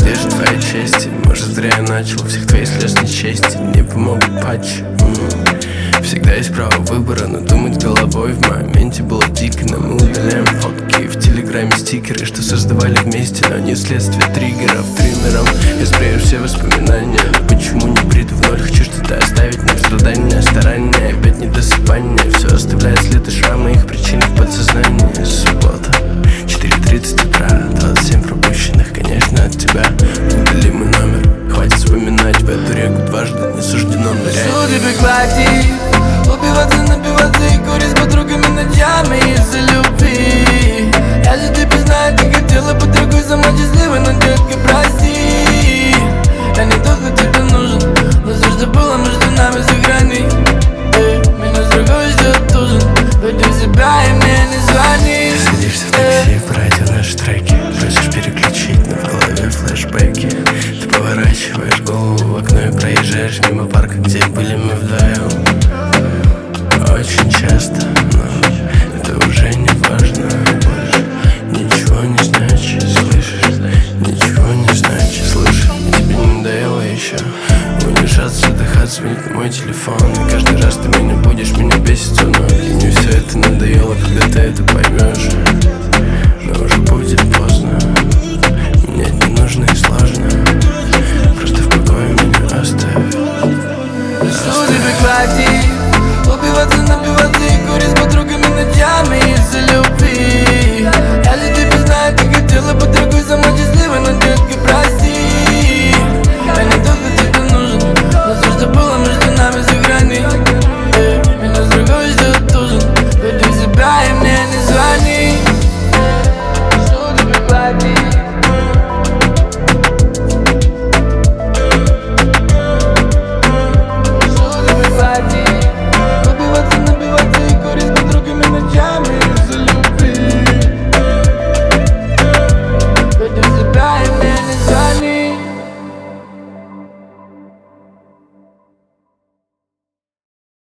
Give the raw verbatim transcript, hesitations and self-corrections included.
где же твоя честь? Может, зря я начал, всех твоих слез нечести не помогут патчи. Всегда есть право выбора, но думать головой в моменте было дико. Но мы удаляем фотки в телеграме, стикеры, что создавали вместе, но не следствие триггеров. Триммером я сбрею все воспоминания, но почему не приду в ноль? Хочу что-то оставить, но страдания, старания, опять недосыпание. Все оставляет след и шрамы, их причины в подсознании. Суббота, четыре тридцать утра, двадцать семь пропущенных, конечно, от тебя. Удали мой номер, хватит вспоминать, в эту реку дважды не суждено нырять. Убиваться, напиваться и курить с подругами ночами из-за любви. Я же тебе знаю, ты хотела быть другой, сама счастливой, но детка, прости. Я не тот, кто тебе нужен, но все, что было между нами, сохрани. Меня с другой ждет ужин, пойди в себя и мне не звони. Садишься в такси, по радио наши треки, просишь переключить, но в голове флешбеки. Ты поворачиваешь голову в окно и проезжаешь мимо парка, где были мы вдвоем. Очень часто, но это уже не важно больше. Ничего не значит, слышишь? Ничего не значит, слышишь? Тебе не надоело еще унижаться, отдыхать, звонить на мой телефон. И каждый раз ты меня будешь, меня бесит все, но и мне все это надоело, когда ты это